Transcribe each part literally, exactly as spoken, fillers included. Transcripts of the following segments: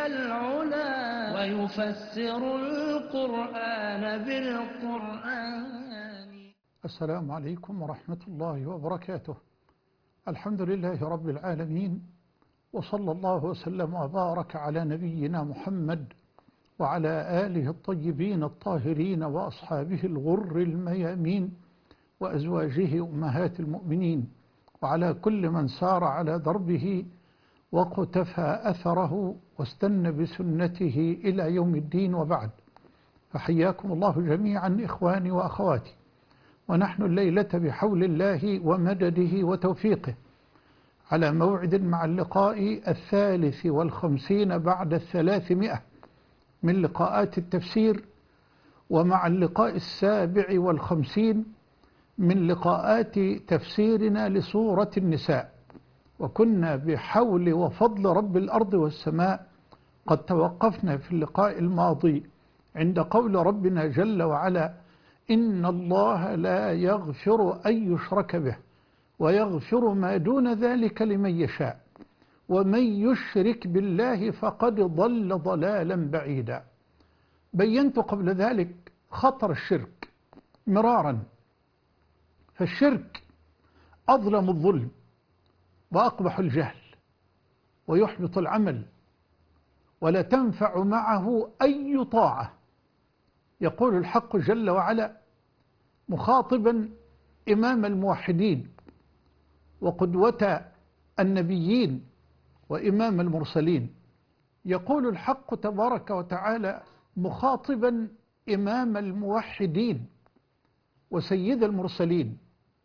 العلا ويفسر القرآن بالقرآن. السلام عليكم ورحمة الله وبركاته. الحمد لله رب العالمين، وصلى الله وسلم وبارك على نبينا محمد وعلى آله الطيبين الطاهرين وأصحابه الغر الميامين وأزواجه أمهات المؤمنين وعلى كل من سار على دربه وقتفى أثره واستنى بسنته إلى يوم الدين، وبعد، فحياكم الله جميعا إخواني وأخواتي، ونحن الليلة بحول الله ومدده وتوفيقه على موعد مع اللقاء الثالث والخمسين بعد الثلاثمائة من لقاءات التفسير، ومع اللقاء السابع والخمسين من لقاءات تفسيرنا لسورة النساء. وكنا بحول وفضل رب الأرض والسماء قد توقفنا في اللقاء الماضي عند قول ربنا جل وعلا: إن الله لا يغفر أن يشرك به ويغفر ما دون ذلك لمن يشاء ومن يشرك بالله فقد ضل ضلالا بعيدا. بينت قبل ذلك خطر الشرك مرارا، فالشرك أظلم الظلم وأقبح الجهل ويحبط العمل ولا تنفع معه أي طاعة. يقول الحق جل وعلا مخاطبا إمام الموحدين وقدوة النبيين وإمام المرسلين، يقول الحق تبارك وتعالى مخاطبا إمام الموحدين وسيد المرسلين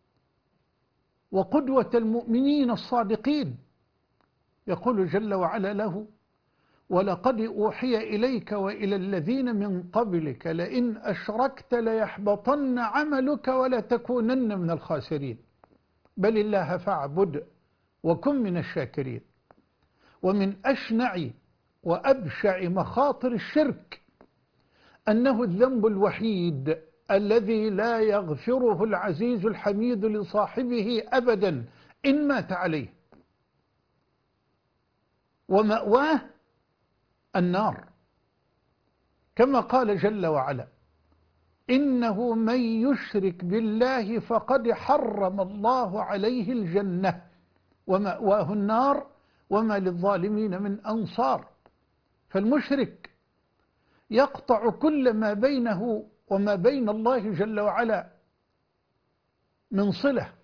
وقدوة المؤمنين الصادقين، يقول جل وعلا له: ولقد أوحي إليك وإلى الذين من قبلك لئن أشركت ليحبطن عملك ولتكونن من الخاسرين بل الله فاعبد وكن من الشاكرين. ومن أشنع وأبشع مخاطر الشرك أنه الذنب الوحيد الذي لا يغفره العزيز الحميد لصاحبه أبدا إن مات عليه، ومأواه النار، كما قال جل وعلا: إنه من يشرك بالله فقد حرم الله عليه الجنة ومأواه النار وما للظالمين من أنصار. فالمشرك يقطع كل ما بينه وما بين الله جل وعلا من صلة،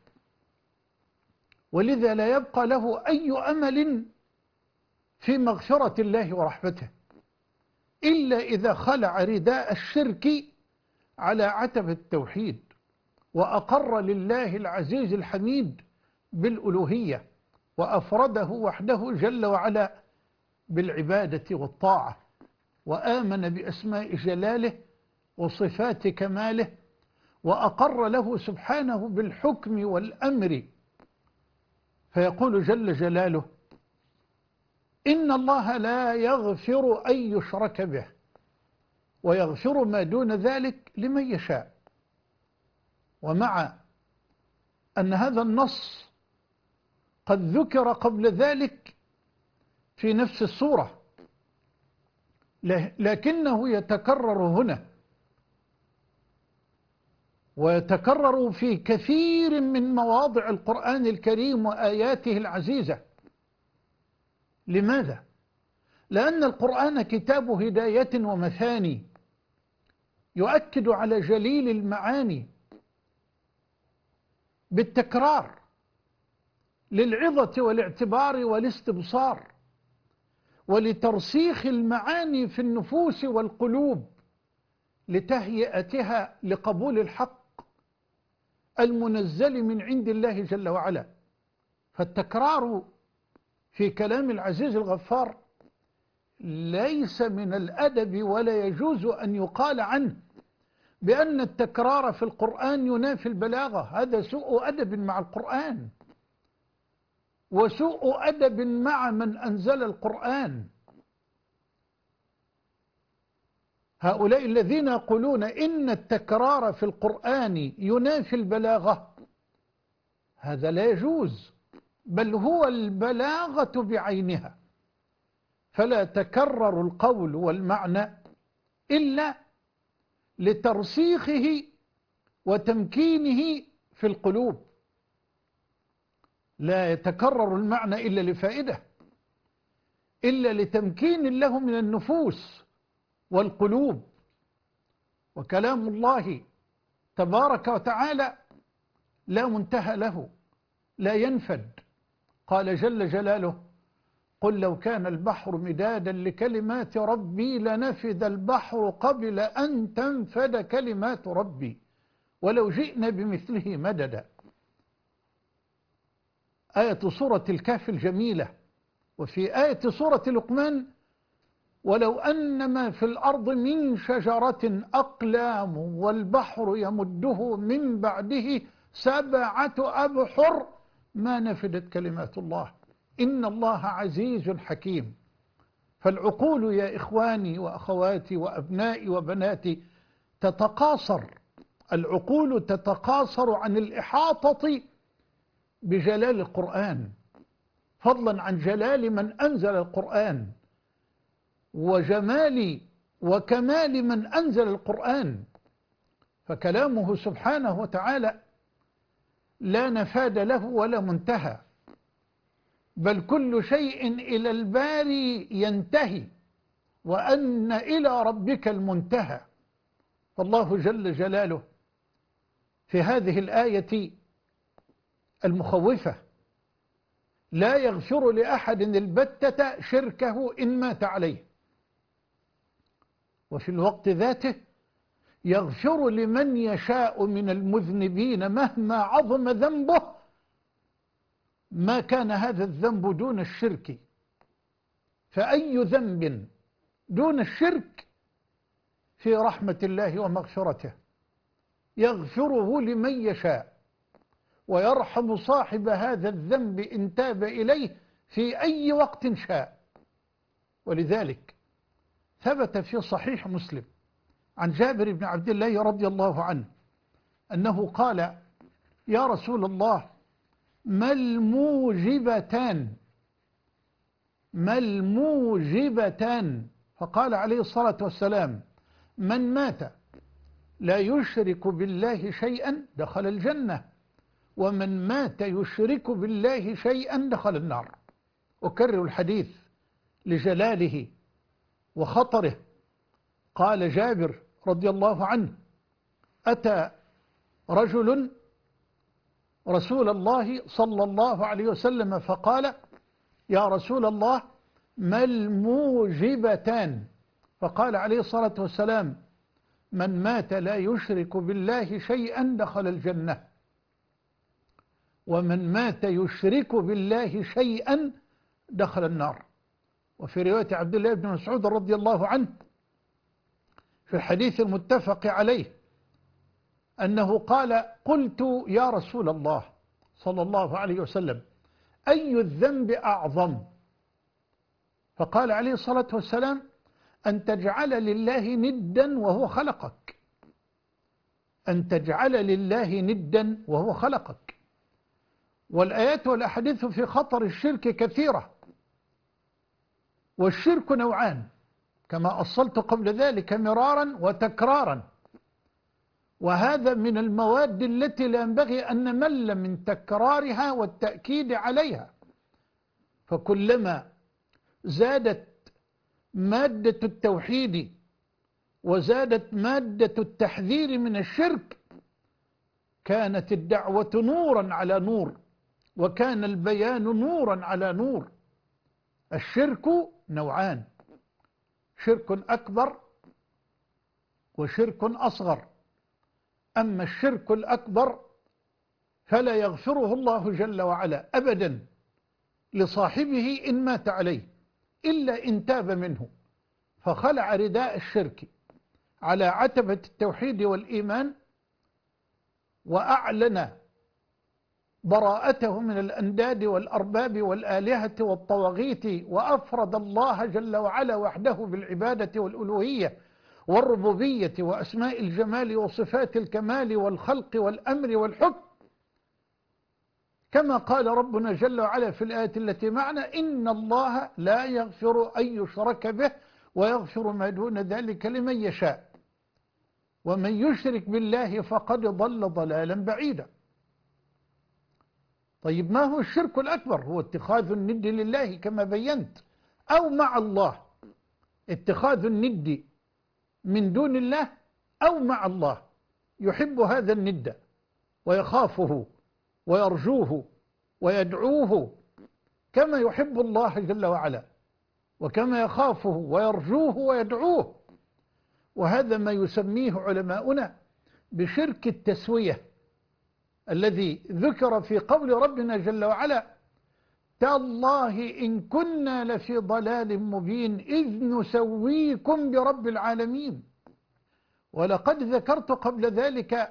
ولذا لا يبقى له أي أمل في مغفرة الله ورحمته إلا إذا خلع رداء الشرك على عتبة التوحيد وأقر لله العزيز الحميد بالألوهية وأفرده وحده جل وعلا بالعبادة والطاعة، وآمن بأسماء جلاله وصفات كماله، وأقر له سبحانه بالحكم والأمر، فيقول جل جلاله: إن الله لا يغفر أن يشرك به ويغفر ما دون ذلك لمن يشاء. ومع أن هذا النص قد ذكر قبل ذلك في نفس السورة، لكنه يتكرر هنا ويتكرر في كثير من مواضع القرآن الكريم وآياته العزيزة. لماذا؟ لأن القرآن كتاب هداية ومثاني يؤكد على جليل المعاني بالتكرار للعظة والاعتبار والاستبصار ولترسيخ المعاني في النفوس والقلوب لتهيئتها لقبول الحق المنزل من عند الله جل وعلا. فالتكرار في كلام العزيز الغفار ليس من الأدب، ولا يجوز أن يقال عنه بأن التكرار في القرآن ينافي البلاغة. هذا سوء أدب مع القرآن وسوء أدب مع من أنزل القرآن. هؤلاء الذين يقولون إن التكرار في القرآن ينافي البلاغة، هذا لا يجوز، بل هو البلاغة بعينها. فلا تكرر القول والمعنى إلا لترسيخه وتمكينه في القلوب، لا يتكرر المعنى إلا لفائدة، إلا لتمكين له من النفوس والقلوب. وكلام الله تبارك وتعالى لا منتهى له، لا ينفد. قال جل جلاله: قل لو كان البحر مدادا لكلمات ربي لنفد البحر قبل أن تنفد كلمات ربي ولو جئنا بمثله مددا. آية سورة الكهف الجميلة. وفي آية سورة لقمان: ولو أن ما في الأرض من شجرة أقلام والبحر يمده من بعده سبعة أبحر ما نفدت كلمات الله إن الله عزيز حكيم. فالعقول يا إخواني وأخواتي وأبنائي وبناتي تتقاصر، العقول تتقاصر عن الإحاطة بجلال القرآن، فضلا عن جلال من أنزل القرآن وجمال وكمال من أنزل القرآن. فكلامه سبحانه وتعالى لا نفاد له ولا منتهى، بل كل شيء إلى الباري ينتهي، وأن إلى ربك المنتهى. فالله جل جلاله في هذه الآية المخوفة لا يغفر لأحد البتة شركه إن مات عليه، وفي الوقت ذاته يغفر لمن يشاء من المذنبين مهما عظم ذنبه، ما كان هذا الذنب دون الشرك. فأي ذنب دون الشرك في رحمة الله ومغفرته، يغفره لمن يشاء ويرحم صاحب هذا الذنب إن تاب إليه في أي وقت شاء. ولذلك ثبت في صحيح مسلم عن جابر بن عبد الله رضي الله عنه أنه قال: يا رسول الله، ما الموجبتان ما الموجبتان؟ فقال عليه الصلاة والسلام: من مات لا يشرك بالله شيئا دخل الجنة، ومن مات يشرك بالله شيئا دخل النار. أكرر الحديث لجلاله وخطره. قال جابر رضي الله عنه: أتى رجل رسول الله صلى الله عليه وسلم فقال: يا رسول الله، ما الموجبتان؟ فقال عليه الصلاة والسلام: من مات لا يشرك بالله شيئا دخل الجنة، ومن مات يشرك بالله شيئا دخل النار. وفي رواية عبد الله بن مسعود رضي الله عنه في الحديث المتفق عليه أنه قال: قلت يا رسول الله صلى الله عليه وسلم، أي الذنب أعظم؟ فقال عليه الصلاة والسلام: أن تجعل لله ندا وهو خلقك أن تجعل لله ندا وهو خلقك. والآيات والأحاديث في خطر الشرك كثيرة، والشرك نوعان كما أصلت قبل ذلك مرارا وتكرارا، وهذا من المواد التي لا ينبغي أن نمل من تكرارها والتأكيد عليها. فكلما زادت مادة التوحيد وزادت مادة التحذير من الشرك كانت الدعوة نورا على نور، وكان البيان نورا على نور. الشرك نوعان: شرك أكبر وشرك أصغر. أما الشرك الأكبر فلا يغفره الله جل وعلا أبدا لصاحبه إن مات عليه إلا إن تاب منه فخلع رداء الشرك على عتبة التوحيد والإيمان، وأعلن براءته من الأنداد والأرباب والآلهة والطواغيت، وأفرد الله جل وعلا وحده بالعبادة والألوهية والربوبية وأسماء الجمال وصفات الكمال والخلق والأمر والحكم. كما قال ربنا جل وعلا في الآية التي معنا: إن الله لا يغفر أن يشرك به ويغفر ما دون ذلك لمن يشاء ومن يشرك بالله فقد ضل ضلالا بعيدا. طيب ما هو الشرك الأكبر؟ هو اتخاذ الند لله كما بينت، أو مع الله، اتخاذ الند من دون الله أو مع الله، يحب هذا الند ويخافه ويرجوه ويدعوه كما يحب الله جل وعلا، وكما يخافه ويرجوه ويدعوه. وهذا ما يسميه علماؤنا بشرك التسوية، الذي ذكر في قول ربنا جل وعلا: تالله إن كنا لفي ضلال مبين إذ نسويكم برب العالمين. ولقد ذكرت قبل ذلك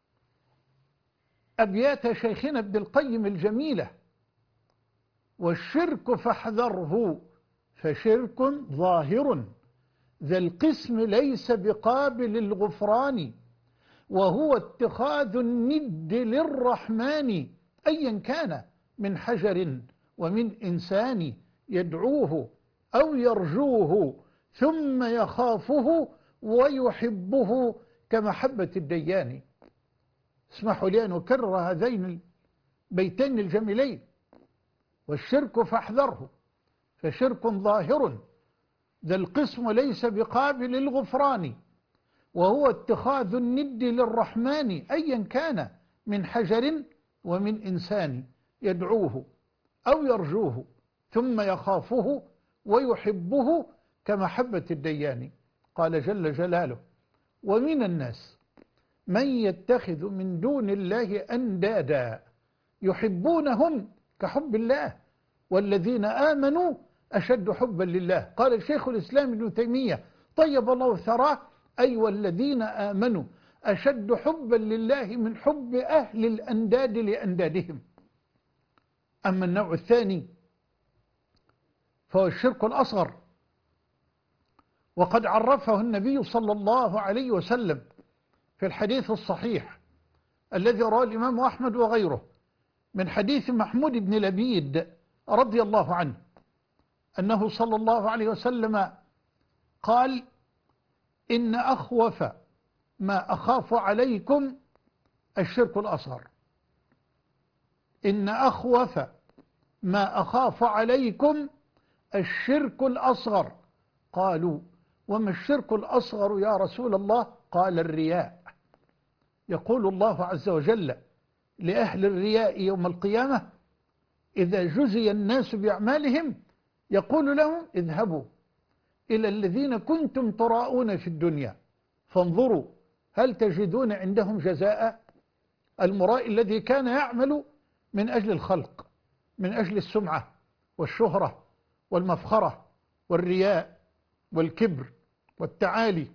أبيات شيخنا ابن القيم الجميلة: والشرك فاحذره فشرك ظاهر ذا القسم ليس بقابل الغفران، وهو اتخاذ الند للرحمن أيا كان من حجر ومن إنسان، يدعوه أو يرجوه ثم يخافه ويحبه كمحبة الديان. اسمحوا لي أن أكرر هذين البيتين الجميلين: والشرك فاحذره فشرك ظاهر ذا القسم ليس بقابل الغفران، وهو اتخاذ الند للرحمن أيا كان من حجر ومن إنسان، يدعوه أو يرجوه ثم يخافه ويحبه كمحبة الديان. قال جل جلاله: ومن الناس من يتخذ من دون الله أندادا يحبونهم كحب الله والذين آمنوا أشد حبا لله. قال الشيخ الإسلام ابن تيمية طيب الله ثراه: أي والذين آمنوا أشد حبا لله من حب أهل الأنداد لأندادهم. أما النوع الثاني فهو الشرك الأصغر، وقد عرفه النبي صلى الله عليه وسلم في الحديث الصحيح الذي رواه الإمام أحمد وغيره من حديث محمود بن لبيد رضي الله عنه أنه صلى الله عليه وسلم قال: إن أخوف ما أخاف عليكم الشرك الأصغر. إن أخوف ما أخاف عليكم الشرك الأصغر. قالوا: وما الشرك الأصغر يا رسول الله؟ قال: الرياء. يقول الله عز وجل لأهل الرياء يوم القيامة إذا جزي الناس بأعمالهم يقول لهم: اذهبوا إلى الذين كنتم تراءون في الدنيا فانظروا هل تجدون عندهم جزاء. المرائي الذي كان يعمل من أجل الخلق، من أجل السمعة والشهرة والمفخرة والرياء والكبر والتعالي،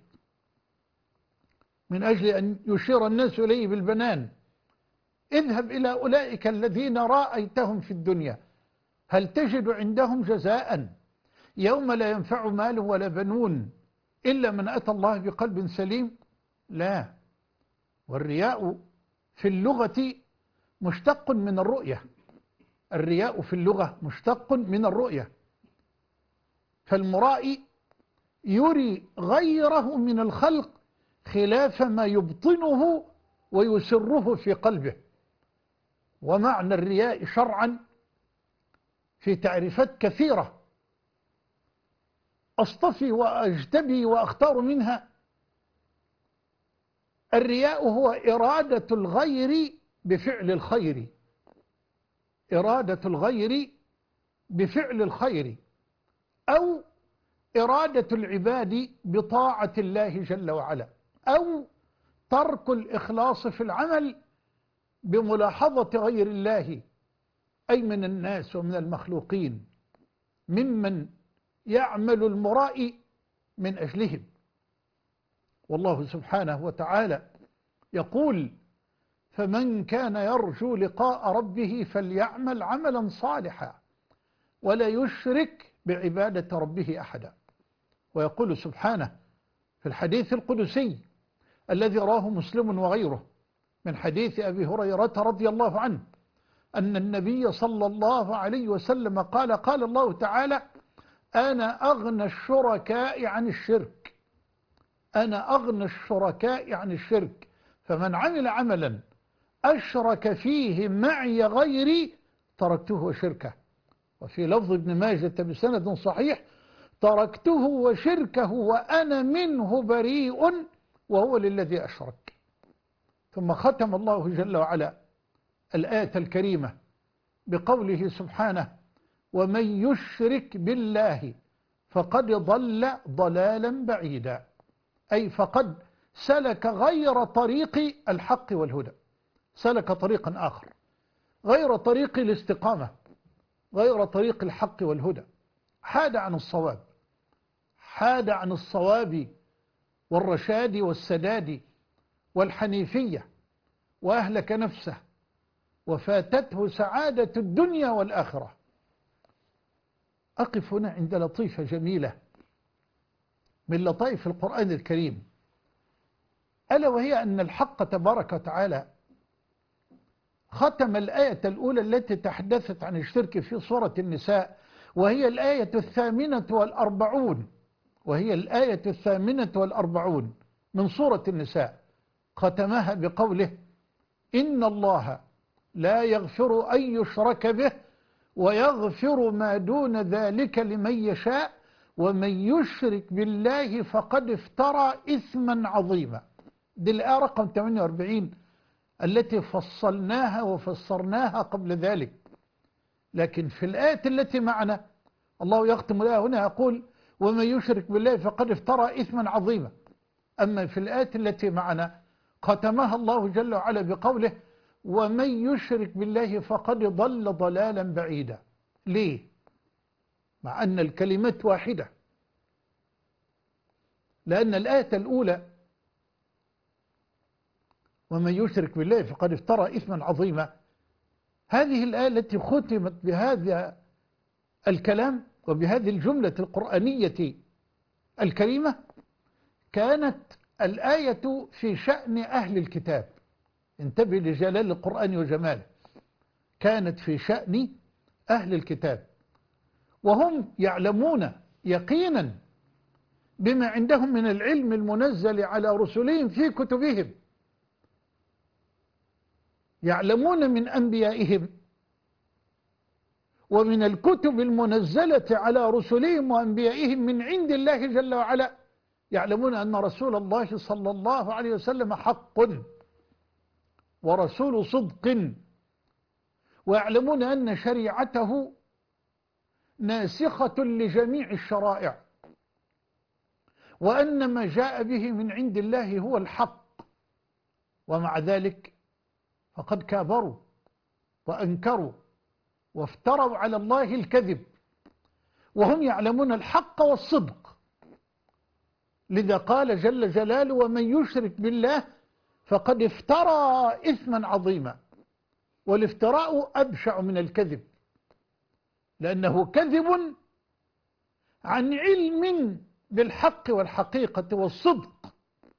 من أجل أن يشير الناس إليه بالبنان. اذهب إلى أولئك الذين رأيتهم في الدنيا هل تجد عندهم جزاء يوم لا ينفع مال ولا بنون إلا من أتى الله بقلب سليم؟ لا. والرياء في اللغة مشتق من الرؤية. الرياء في اللغة مشتق من الرؤية، فالمرائي يري غيره من الخلق خلاف ما يبطنه ويسره في قلبه. ومعنى الرياء شرعا في تعريفات كثيرة أصطفي وأجتبي وأختار منها: الرياء هو إرادة الغير بفعل الخير، إرادة الغير بفعل الخير، أو إرادة العباد بطاعة الله جل وعلا، أو ترك الإخلاص في العمل بملاحظة غير الله، أي من الناس ومن المخلوقين ممن يعمل المرائي من أجلهم. والله سبحانه وتعالى يقول: فمن كان يرجو لقاء ربه فليعمل عملا صالحا ولا يشرك بعبادة ربه أحدا. ويقول سبحانه في الحديث القدسي الذي راه مسلم وغيره من حديث أبي هريرة رضي الله عنه أن النبي صلى الله عليه وسلم قال قال الله تعالى: أنا أغنى الشركاء عن الشرك، أنا أغنى الشركاء عن الشرك، فمن عمل عملا أشرك فيه معي غيري تركته وشركه. وفي لفظ ابن ماجة بسند صحيح: تركته وشركه وأنا منه بريء وهو للذي أشرك. ثم ختم الله جل وعلا الآية الكريمة بقوله سبحانه: ومن يشرك بالله فقد ضل ضلالا بعيدا، أي فقد سلك غير طريق الحق والهدى، سلك طريقا آخر غير طريق الاستقامة، غير طريق الحق والهدى، حاد عن الصواب، حاد عن الصواب والرشاد والسداد والحنيفية، وأهلك نفسه وفاتته سعادة الدنيا والآخرة. أقف هنا عند لطيفة جميلة من لطائف القرآن الكريم، ألا وهي أن الحق تبارك وتعالى ختم الآية الأولى التي تحدثت عن الشرك في سورة النساء، وهي الآية الثامنة والأربعون، وهي الآية الثامنة والأربعون من سورة النساء، ختمها بقوله: إن الله لا يغفر أن يشرك به ويغفر ما دون ذلك لمن يشاء ومن يشرك بالله فقد افترى إثما عظيما. دي الآية رقم ثمانية وأربعين التي فصلناها وفسرناها قبل ذلك. لكن في الآية التي معنا الله يختم الآية هنا يقول: ومن يشرك بالله فقد افترى إثما عظيما. أما في الآية التي معنا ختمها الله جل وعلا بقوله: ومن يشرك بالله فقد ضل ضلالا بعيدا. ليه؟ مع أن الكلمة واحدة، لأن الآية الأولى ومن يشرك بالله فقد افترى إثما عظيما، هذه الآية التي ختمت بهذا الكلام وبهذه الجملة القرآنية الكريمة كانت الآية في شأن أهل الكتاب. انتبه لجلال القرآن وجماله. كانت في شأن أهل الكتاب، وهم يعلمون يقينا بما عندهم من العلم المنزل على رسلهم في كتبهم، يعلمون من أنبيائهم ومن الكتب المنزلة على رسلهم وأنبيائهم من عند الله جل وعلا، يعلمون أن رسول الله صلى الله عليه وسلم حق ورسول صدق، ويعلمون أن شريعته ناسخة لجميع الشرائع، وأن ما جاء به من عند الله هو الحق. ومع ذلك فقد كابروا وأنكروا وافتروا على الله الكذب، وهم يعلمون الحق والصدق. لذا قال جل جلاله: ومن يشرك بالله فقد افترى إثما عظيما. والافتراء أبشع من الكذب، لأنه كذب عن علم بالحق والحقيقة والصدق.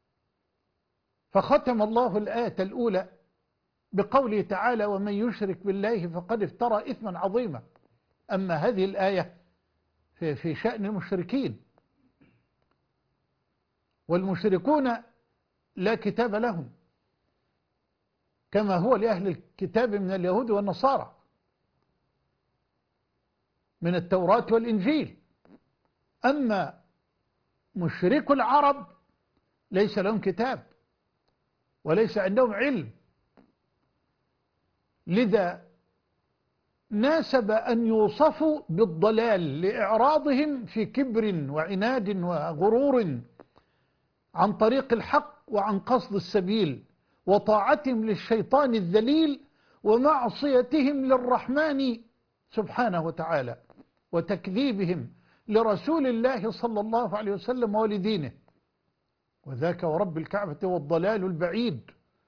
فختم الله الآية الأولى بقوله تعالى: ومن يشرك بالله فقد افترى إثما عظيما. أما هذه الآية في, في شأن المشركين، والمشركون لا كتاب لهم كما هو لأهل الكتاب من اليهود والنصارى من التوراة والإنجيل. أما مشرك العرب ليس لهم كتاب وليس عندهم علم، لذا ناسب أن يوصفوا بالضلال لإعراضهم في كبر وعناد وغرور عن طريق الحق وعن قصد السبيل، وطاعتهم للشيطان الذليل ومعصيتهم للرحمن سبحانه وتعالى، وتكذيبهم لرسول الله صلى الله عليه وسلم ولدينه. وذاك ورب الكعبة والضلال البعيد،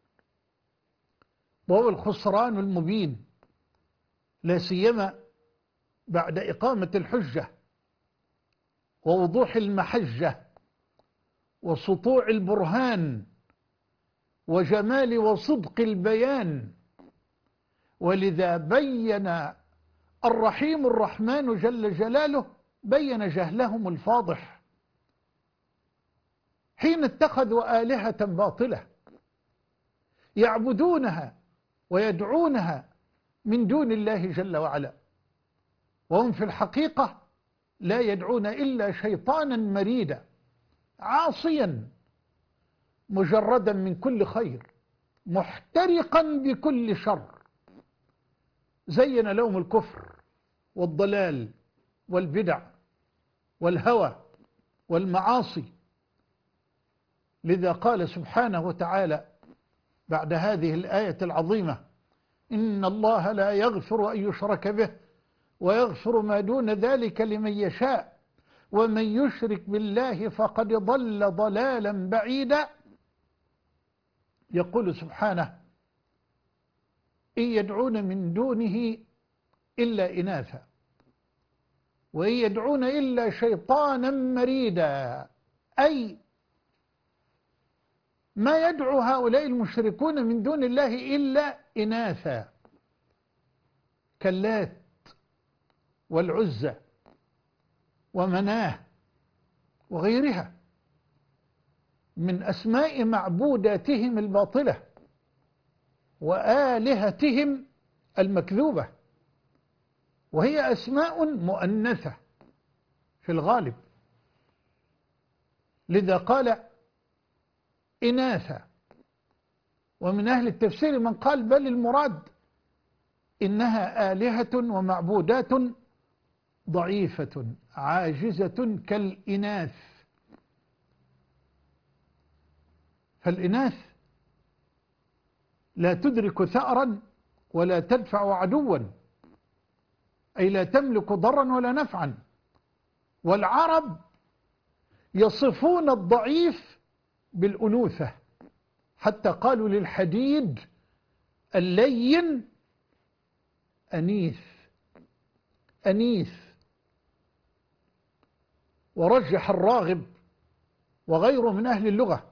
وهو الخسران المبين، لا سيما بعد إقامة الحجة ووضوح المحجة وسطوع البرهان وجمال وصدق البيان ولذا بين الرحيم الرحمن جل جلاله بين جهلهم الفاضح حين اتخذوا آلهة باطلة يعبدونها ويدعونها من دون الله جل وعلا، وهم في الحقيقة لا يدعون إلا شيطانا مريدا عاصيا مجردا من كل خير محترقا بكل شر، زين لهم الكفر والضلال والبدع والهوى والمعاصي. لذا قال سبحانه وتعالى بعد هذه الآية العظيمة: إن الله لا يغفر أن يشرك به ويغفر ما دون ذلك لمن يشاء ومن يشرك بالله فقد ضل ضلالا بعيدا. يقول سبحانه: إن يدعون من دونه إلا إناثا وإن يدعون إلا شيطانا مريدا، أي ما يدعو هؤلاء المشركون من دون الله إلا إناثا كاللات والعزى ومناه وغيرها من أسماء معبوداتهم الباطلة وآلهتهم المكذوبة، وهي أسماء مؤنثة في الغالب. لذا قال إناثا. ومن أهل التفسير من قال بل المراد إنها آلهة ومعبودات ضعيفة عاجزة كالإناث. فالإناث لا تدرك ثأرا ولا تدفع عدوا، أي لا تملك ضرا ولا نفعا. والعرب يصفون الضعيف بالأنوثة، حتى قالوا للحديد اللين أنيث أنيث. ورجح الراغب وغيره من أهل اللغة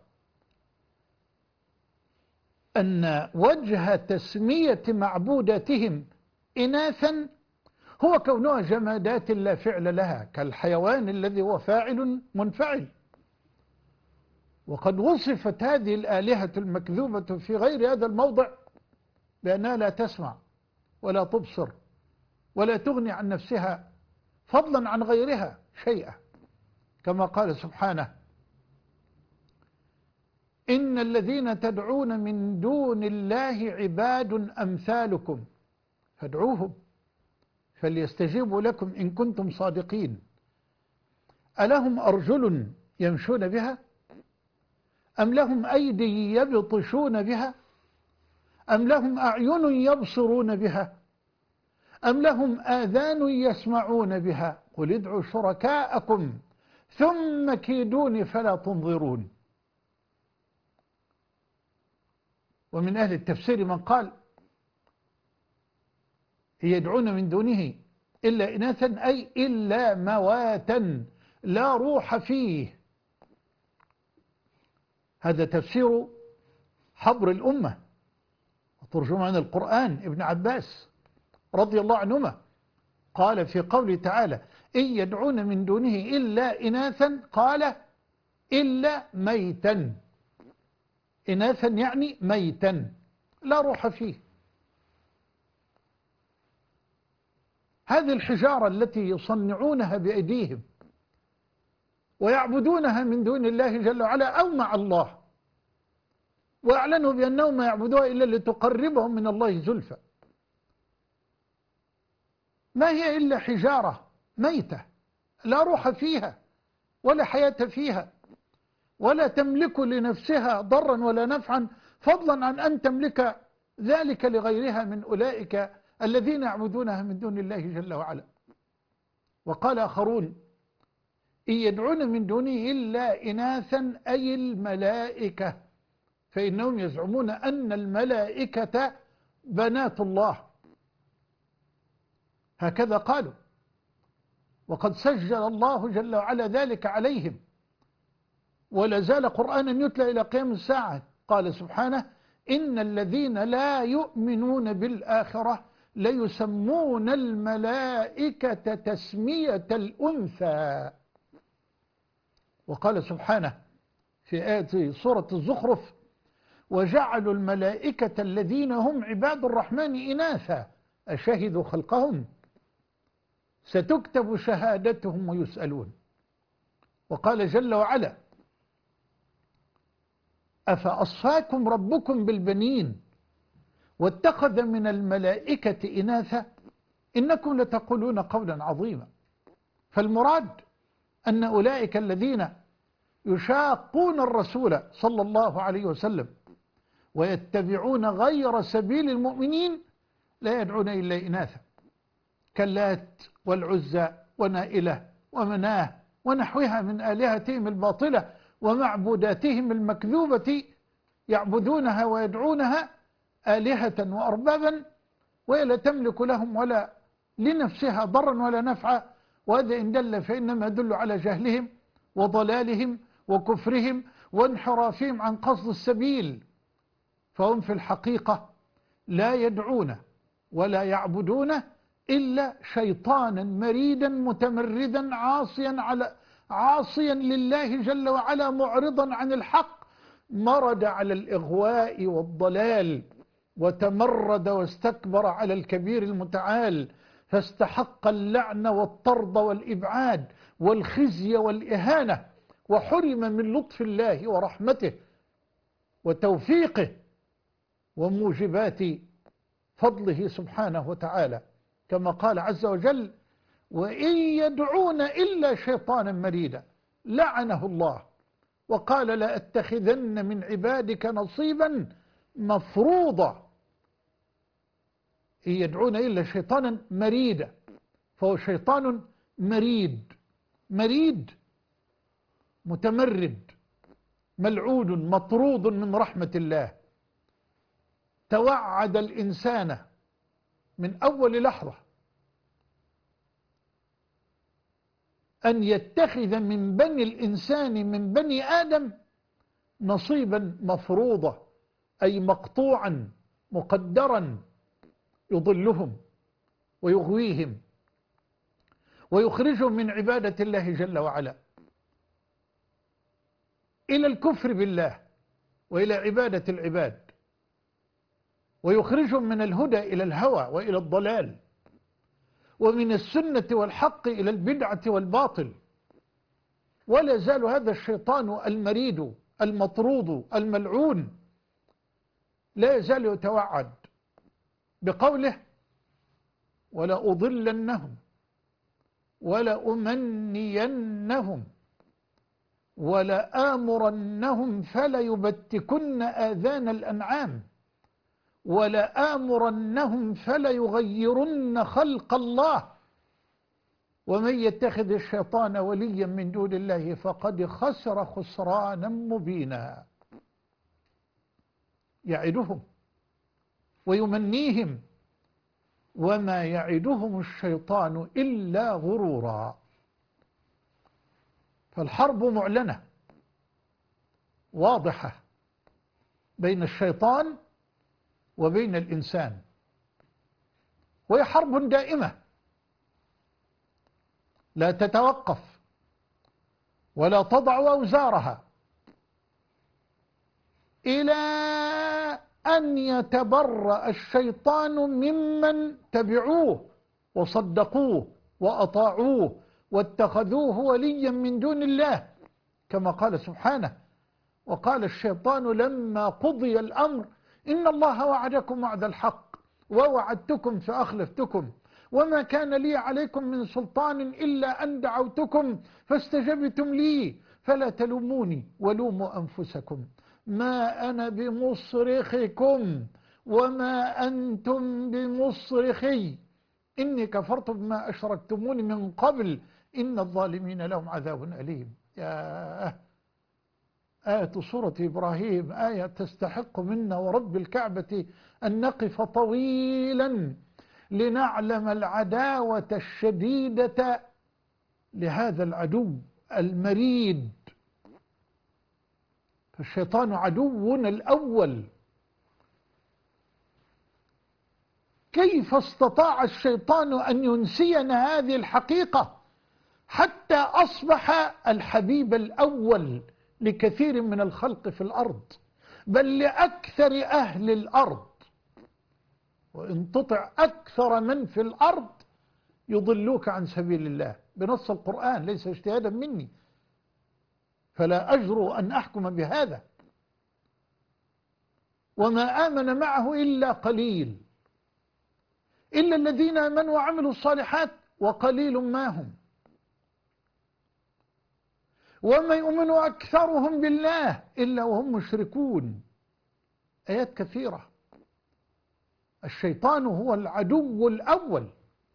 أن وجه تسمية معبوداتهم إناثا هو كونها جمادات لا فعل لها، كالحيوان الذي هو فاعل منفعل. وقد وصفت هذه الآلهة المكذوبة في غير هذا الموضع بأنها لا تسمع ولا تبصر ولا تغني عن نفسها فضلا عن غيرها شيئا، كما قال سبحانه: إن الذين تدعون من دون الله عباد أمثالكم فادعوهم فليستجيبوا لكم إن كنتم صادقين ألهم أرجل يمشون بها أم لهم أيدي يبطشون بها أم لهم أعين يبصرون بها أم لهم آذان يسمعون بها قل ادعوا شركاءكم ثم كيدون فلا تنظرون. ومن أهل التفسير من قال يدعون من دونه إلا إناثا أي إلا مواتا لا روح فيه. هذا تفسير حبر الأمة وترجمان القرآن ابن عباس رضي الله عنهما، قال في قوله تعالى: إن يدعون من دونه إلا إناثا، قال إلا ميتا. إناثا يعني ميتا لا روح فيه. هذه الحجارة التي يصنعونها بأيديهم ويعبدونها من دون الله جل وعلا أو مع الله، وأعلنوا بأنهم ما يعبدوها إلا لتقربهم من الله زلفى، ما هي إلا حجارة ميتة لا روح فيها ولا حياة فيها ولا تملك لنفسها ضرا ولا نفعا، فضلا عن أن تملك ذلك لغيرها من أولئك الذين يعبدونها من دون الله جل وعلا. وقال آخرون: إن يدعون من دونه إلا إناثا أي الملائكة، فإنهم يزعمون أن الملائكة بنات الله، هكذا قالوا. وقد سجل الله جل وعلا ذلك عليهم ولا زال قرآنا يتلى إلى قيام الساعة. قال سبحانه: إن الذين لا يؤمنون بالآخرة ليسمون الملائكة تسمية الأنثى. وقال سبحانه في آية سورة الزخرف: وجعلوا الملائكة الذين هم عباد الرحمن إناثا أشهدوا خلقهم ستكتب شهادتهم ويسألون. وقال جل وعلا: أفأصفاكم ربكم بالبنين واتخذ من الملائكة إناثا إنكم لتقولون قولا عظيما. فالمراد أن أولئك الذين يشاقون الرسول صلى الله عليه وسلم ويتبعون غير سبيل المؤمنين لا يدعون إلا إناثا كاللات والعزى ونائلة ومناه ونحوها من آلهتهم الباطلة ومعبوداتهم المكذوبة، يعبدونها ويدعونها آلهة وأربابا وهي لا تملك لهم ولا لنفسها ضرا ولا نفعا. وهذا إن دل فإنما يدل على جهلهم وضلالهم وكفرهم وانحرافهم عن قصد السبيل. فهم في الحقيقة لا يدعون ولا يعبدون إلا شيطانا مريدا متمردا عاصيا على عاصيا لله جل وعلا معرضا عن الحق، مرد على الإغواء والضلال وتمرد واستكبر على الكبير المتعال، فاستحق اللعن والطرد والإبعاد والخزي والإهانة، وحرم من لطف الله ورحمته وتوفيقه وموجبات فضله سبحانه وتعالى، كما قال عز وجل: وإن يدعون إلا شيطانا مريدا لعنه الله وقال لأتخذن من عبادك نصيبا مفروضا. إن يدعون إلا شيطانا مريدا، فهو شيطان مريد، مريد متمرد ملعون مطرود من رحمة الله، توعد الإنسان من أول لحظة أن يتخذ من بني الإنسان من بني آدم نصيبا مفروضا، أي مقطوعا مقدرا، يضلهم ويغويهم ويخرجهم من عبادة الله جل وعلا إلى الكفر بالله وإلى عبادة العباد، ويخرجهم من الهدى إلى الهوى وإلى الضلال، ومن السنة والحق إلى البدعة والباطل. ولا زال هذا الشيطان المريد المطرود الملعون لا يزال يتوعد بقوله: ولأضلنهم ولأمنينهم ولآمرنهم فليبتكن آذان الأنعام ولآمرنهم فليغيرن خلق الله ومن يتخذ الشيطان وليا من دون الله فقد خسر خسرانا مبينا. يعدهم ويمنيهم وما يعدهم الشيطان إلا غرورا. فالحرب معلنة واضحة بين الشيطان وبين الإنسان، وهي حرب دائمة لا تتوقف ولا تضع أوزارها إلى أن يتبرأ الشيطان ممن تبعوه وصدقوه وأطاعوه واتخذوه وليا من دون الله، كما قال سبحانه: وقال الشيطان لما قضي الأمر إن الله وعدكم وعد الحق ووعدتكم فأخلفتكم وما كان لي عليكم من سلطان إلا أن دعوتكم فاستجبتم لي فلا تلوموني ولوموا أنفسكم ما أنا بمصرخكم وما أنتم بمصرخي إني كفرت بما أشركتموني من قبل إن الظالمين لهم عذاب أليم. يا آية سورة إبراهيم آية تستحق منا ورب الكعبة أن نقف طويلا لنعلم العداوة الشديدة لهذا العدو المريد. فالشيطان عدونا الأول كيف استطاع الشيطان أن ينسينا هذه الحقيقة حتى أصبح الحبيب الأول لكثير من الخلق في الأرض، بل لأكثر أهل الأرض، وإن تطع أكثر من في الأرض يضلوك عن سبيل الله بنص القرآن، ليس اجتهادا مني، فلا أجرؤ أن أحكم بهذا. وما آمن معه إلا قليل، إلا الذين آمنوا وعملوا الصالحات وقليل ما هم، وما يؤمن أكثرهم بالله إلا وهم مشركون. آيات كثيرة. الشيطان هو العدو الأول.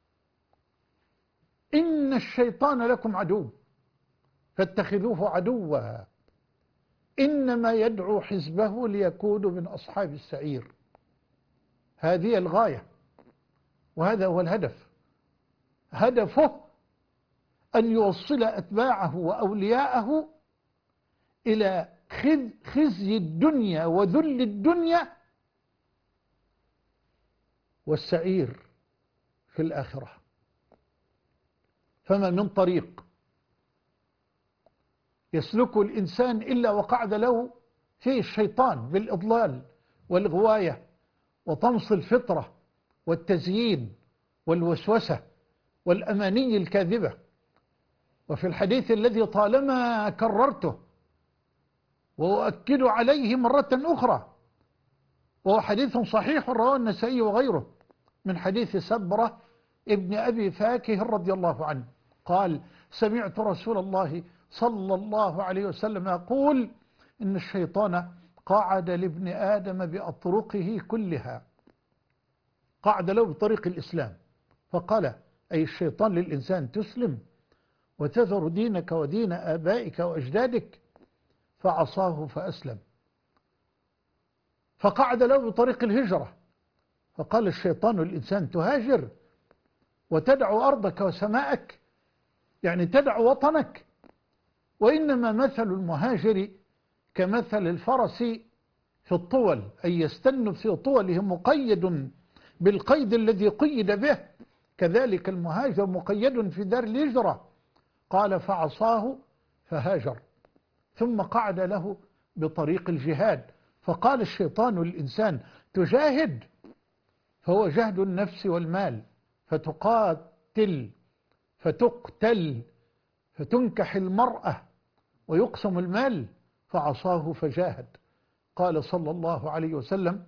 إن الشيطان لكم عدو فاتخذوه عدوا إنما يدعو حزبه ليكونوا من أصحاب السعير. هذه الغاية وهذا هو الهدف. هدفه أن يوصل أتباعه وأولياءه إلى خزي الدنيا وذل الدنيا والسعير في الآخرة. فما من طريق يسلكه الإنسان إلا وقعد له فيه الشيطان بالإضلال والغواية وطمس الفطرة والتزيين والوسوسة والأماني الكاذبة. وفي الحديث الذي طالما كررته وأؤكد عليه مرة أخرى، وهو حديث صحيح رواه النسائي وغيره من حديث سبرة ابن أبي فاكه رضي الله عنه قال: سمعت رسول الله صلى الله عليه وسلم يقول: إن الشيطان قعد لابن آدم بأطرقه كلها، قعد له بطريق الإسلام، فقال: أي الشيطان للإنسان تسلم وتذر دينك ودين آبائك وأجدادك، فعصاه فأسلم. فقعد له بطريق الهجرة، فقال الشيطان للإنسان تهاجر وتدع أرضك وسماءك، يعني تدع وطنك، وإنما مثل المهاجر كمثل الفرس في الطول، أي يستن في طوله مقيد بالقيد الذي قيد به، كذلك المهاجر مقيد في دار الهجرة. قال: فعصاه فهاجر. ثم قعد له بطريق الجهاد، فقال الشيطان للإنسان تجاهد، فهو جهد النفس والمال، فتقاتل فتقتل فتنكح المرأة ويقسم المال، فعصاه فجاهد. قال صلى الله عليه وسلم: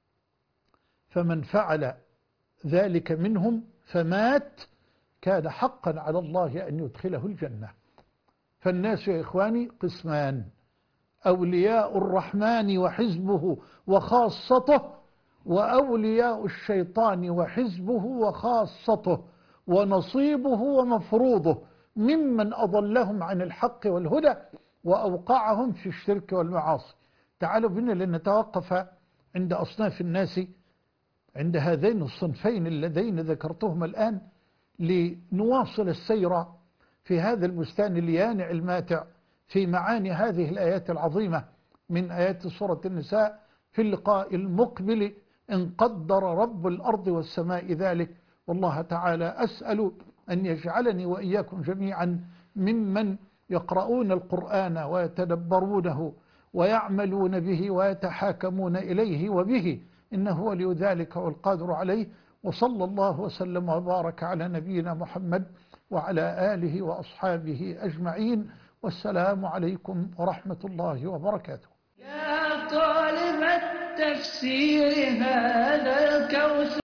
فمن فعل ذلك منهم فمات كان حقا على الله أن يدخله الجنة. فالناس يا إخواني قسمان: أولياء الرحمن وحزبه وخاصته، وأولياء الشيطان وحزبه وخاصته، ونصيبه ومفروضه ممن أضلهم عن الحق والهدى وأوقعهم في الشرك والمعاصي. تعالوا بنا لنتوقف عند أصناف الناس، عند هذين الصنفين اللذين ذكرتهما الآن، لنواصل السير في هذا البستان اليانع الماتع في معاني هذه الآيات العظيمة من آيات سورة النساء في اللقاء المقبل إن قدر رب الأرض والسماء ذلك. والله تعالى أسأل أن يجعلني وإياكم جميعا ممن يقرؤون القرآن ويتدبرونه ويعملون به ويتحاكمون إليه وبه، إنه ولي ذلك والقادر عليه. وصلى الله وسلم وبارك على نبينا محمد وعلى آله وأصحابه أجمعين، والسلام عليكم ورحمة الله وبركاته. يا طالب التفسير هذا الكوثر